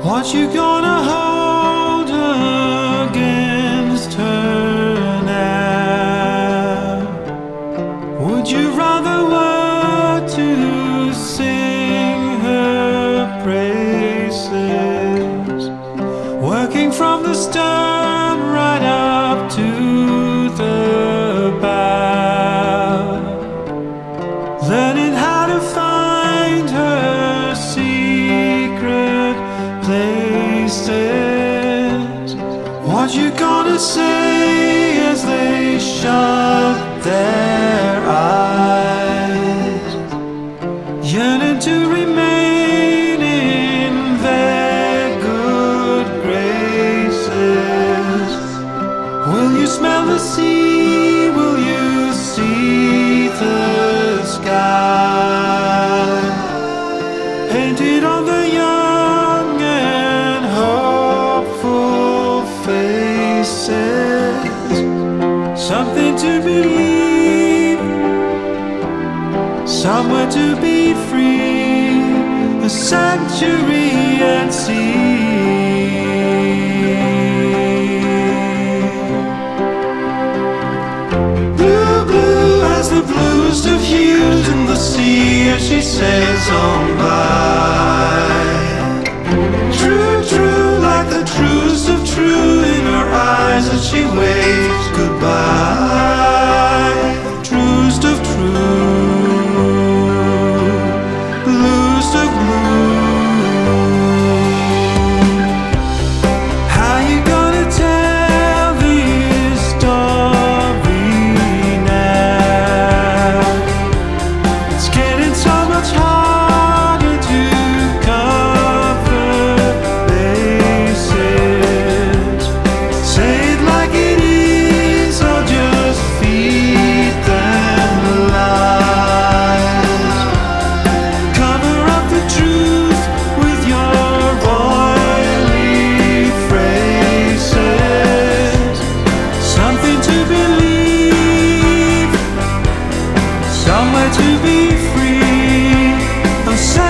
What you gonna hold against her now? Would you rather were to sing her praises, working from the stern right up to the bow, learning how to find her secret places? What you gonna say as they shut their eyes, yearning to remain in their good graces? Will you smell the sea? Will you see the sky painted on the young and hopeful faces? Something to believe, somewhere to be free, a sanctuary at sea. Blue, blue as the bluest of hues in the sea as she sails on by. True, true like the truest of true in her eyes as she waves goodbye. Truest of true, bluest of blue. How you gonna tell this story now? It's getting so much harder to cover bases. Say it like it is, or just feed them lies. Cover up the truth with your oily phrases. Something to believe, somewhere to be free.